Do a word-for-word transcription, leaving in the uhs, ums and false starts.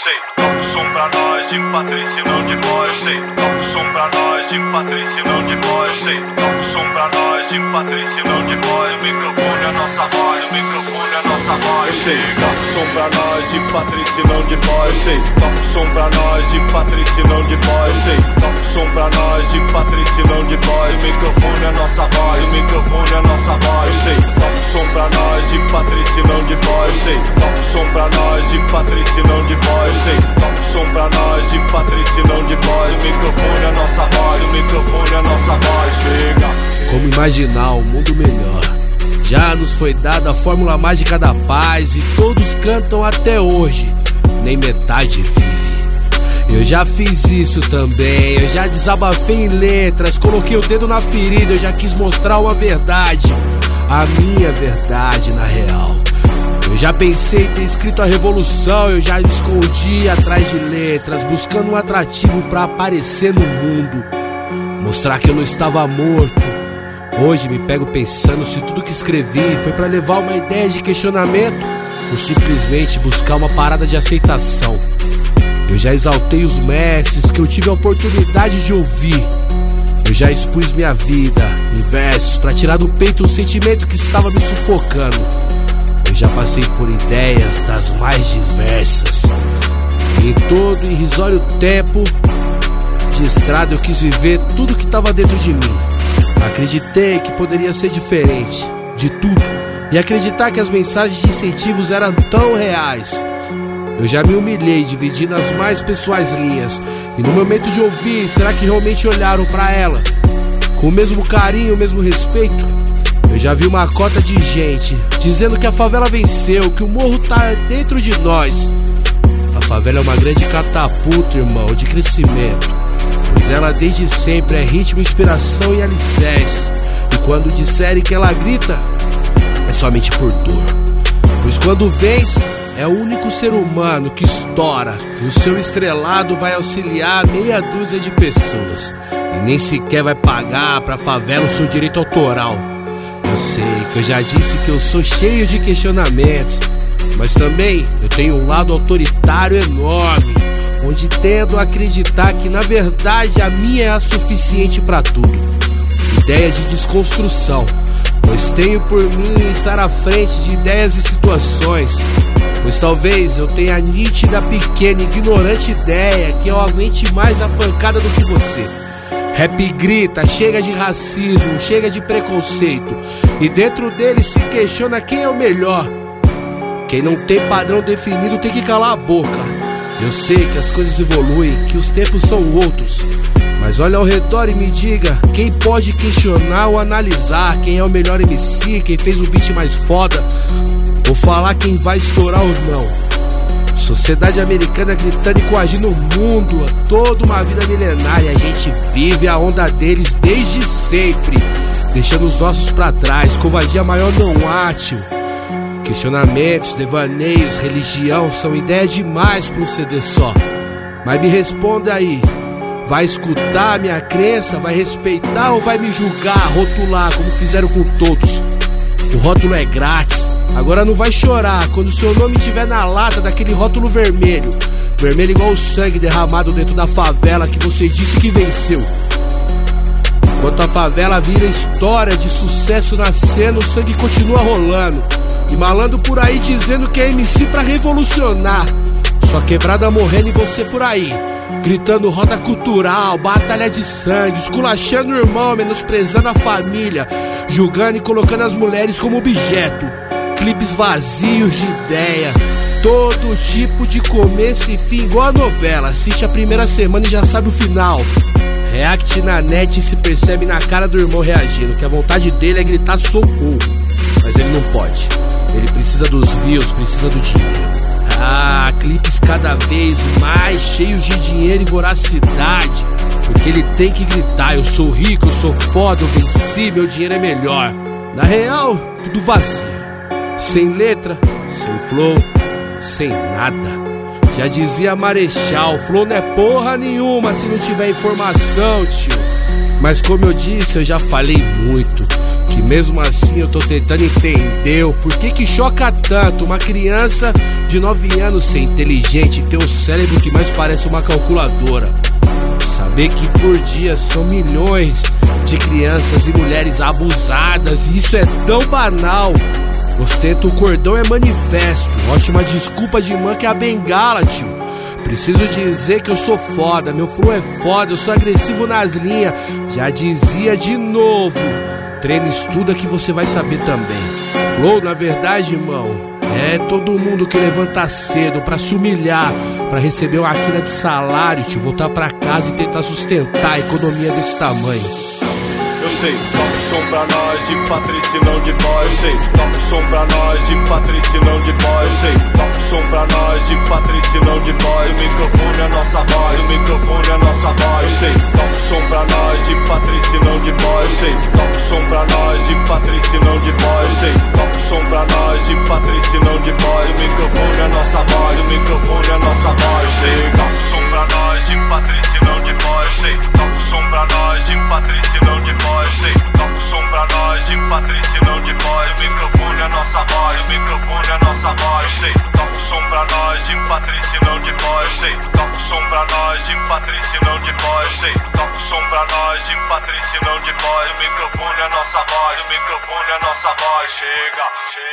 sei. Toca o som pra nós de Patrícia, não de boy, eu sei. Toca o som pra nós de Patrícia, não de boy, eu sei. Toca o som pra nós de Patrícia, não de boy. O microfone é a nossa voz, o microfone é a nossa voz, eu sei. Toca o som pra nós de Patrícia, não de boy, eu sei. Toca o som pra nós de Patrícia, não de boy, eu sei. Toca o som pra nós de Patrícia, não de boy. O microfone é a nossa voz, o microfone é a nossa voz, eu sei. Toca o som pra nós de Patrícia, não de boy, eu sei. Toca o som pra nós de Patrícia, não de boy, eu sei. Toca o som pra nós de Patrícia, não de boy. O microfone é a nossa voz, o microfone é a nossa voz, chega. Como imaginar um mundo melhor? Já nos foi dada a fórmula mágica da paz e todos cantam até hoje, nem metade vive. Eu já fiz isso também, eu já desabafei em letras, coloquei o dedo na ferida, eu já quis mostrar uma verdade, a minha verdade na real. Eu já pensei em ter escrito a revolução, eu já me escondi atrás de letras, buscando um atrativo pra aparecer no mundo, mostrar que eu não estava morto. Hoje me pego pensando se tudo que escrevi foi pra levar uma ideia de questionamento ou simplesmente buscar uma parada de aceitação. Eu já exaltei os mestres que eu tive a oportunidade de ouvir. Eu já expus minha vida em versos pra tirar do peito um sentimento que estava me sufocando. Eu já passei por ideias das mais diversas. E em todo irrisório tempo de estrada eu quis viver tudo que estava dentro de mim. Acreditei que poderia ser diferente de tudo e acreditar que as mensagens de incentivos eram tão reais. Eu já me humilhei dividindo as mais pessoais linhas, e no momento de ouvir, será que realmente olharam pra ela com o mesmo carinho, o mesmo respeito? Eu já vi uma cota de gente dizendo que a favela venceu, que o morro tá dentro de nós. A favela é uma grande catapulta, irmão, de crescimento, pois ela desde sempre é ritmo, inspiração e alicerce. E quando disserem que ela grita, é somente por dor, pois quando vence, é o único ser humano que estoura, e o seu estrelado vai auxiliar meia dúzia de pessoas, e nem sequer vai pagar pra favela o seu direito autoral. Eu sei que eu já disse que eu sou cheio de questionamentos, mas também eu tenho um lado autoritário enorme, onde tendo a acreditar que na verdade a minha é a suficiente pra tudo. Ideia de desconstrução, pois tenho por mim estar à frente de ideias e situações, pois talvez eu tenha a nítida, pequena, ignorante ideia que eu aguente mais a pancada do que você. Rap grita, chega de racismo, chega de preconceito, e dentro dele se questiona quem é o melhor. Quem não tem padrão definido tem que calar a boca. Eu sei que as coisas evoluem, que os tempos são outros, mas olha ao redor e me diga quem pode questionar ou analisar quem é o melhor M C, quem fez o beat mais foda, ou falar quem vai estourar ou não. Sociedade americana gritando e coagindo o mundo há toda uma vida milenar, e a gente vive a onda deles desde sempre, deixando os ossos pra trás, covardia maior não há, tio. Questionamentos, devaneios, religião são ideia demais pra um C D só. Mas me responda aí, vai escutar a minha crença, vai respeitar ou vai me julgar, rotular como fizeram com todos? O rótulo é grátis, agora não vai chorar quando seu nome estiver na lata daquele rótulo vermelho, vermelho igual o sangue derramado dentro da favela que você disse que venceu. Enquanto a favela vira história de sucesso nascendo, o sangue continua rolando, e malandro por aí dizendo que é M C pra revolucionar. Só quebrada morrendo e você por aí gritando roda cultural, batalha de sangue, esculachando o irmão, menosprezando a família, julgando e colocando as mulheres como objeto. Clipes vazios de ideia, todo tipo de começo e fim, igual a novela. Assiste a primeira semana e já sabe o final. React na net e se percebe na cara do irmão reagindo que a vontade dele é gritar socorro, mas ele não pode. Ele precisa dos views, precisa do dinheiro. Ah, clipes cada vez mais cheios de dinheiro e voracidade, porque ele tem que gritar: eu sou rico, eu sou foda, eu venci, meu dinheiro é melhor. Na real, tudo vazio, sem letra, sem flow, sem nada. Já dizia Marechal, flow não é porra nenhuma se não tiver informação, tio. Mas como eu disse, eu já falei muito, que mesmo assim eu tô tentando entender o porquê que choca tanto uma criança de nove anos ser inteligente e ter o cérebro que mais parece uma calculadora. Saber que por dia são milhões de crianças e mulheres abusadas, e isso é tão banal. Ostento o cordão é manifesto, ótima desculpa de man que é a bengala, tio. Preciso dizer que eu sou foda, meu flow é foda, eu sou agressivo nas linhas. Já dizia de novo, treina e estuda que você vai saber também. Flow, na verdade, irmão, é todo mundo que levanta cedo pra se humilhar, pra receber uma quina de salário, te voltar pra casa e tentar sustentar a economia desse tamanho. Eu sei, toca o som pra nós de Patrícia e não de boy. Eu sei, toca o som pra nós de Patrícia e não de boy. Eu sei, toca o som pra nós de Patrícia e não de boy. O microfone é nossa voz, o microfone é nossa voz. Eu sei, toca o som pra nós de Patrícia e não de boy. Eu sei, toca o som pra nós de Patrícia e não de boy. Eu sei, toca o som pra nós de Patrícia e não de boy. O microfone é nossa voz, o microfone é nossa voz. Eu sei, toca o som pra nós de Patrícia e não de boy. Eu sei, toca o som pra nós de Patrícia e não de boy. Eu sei, toca o som pra nós de Patrícia e não de boy. O microfone é nossa voz, o microfone é nossa voz. Eu sei, toca o som pra nós de Patrícia e não de boy. Eu sei, toca o som pra nós de Patrícia e não de boy. Eu sei, toca o som pra nós de Patrícia e não de boy. O microfone é nossa voz, o microfone é nossa voz. Chega, chega.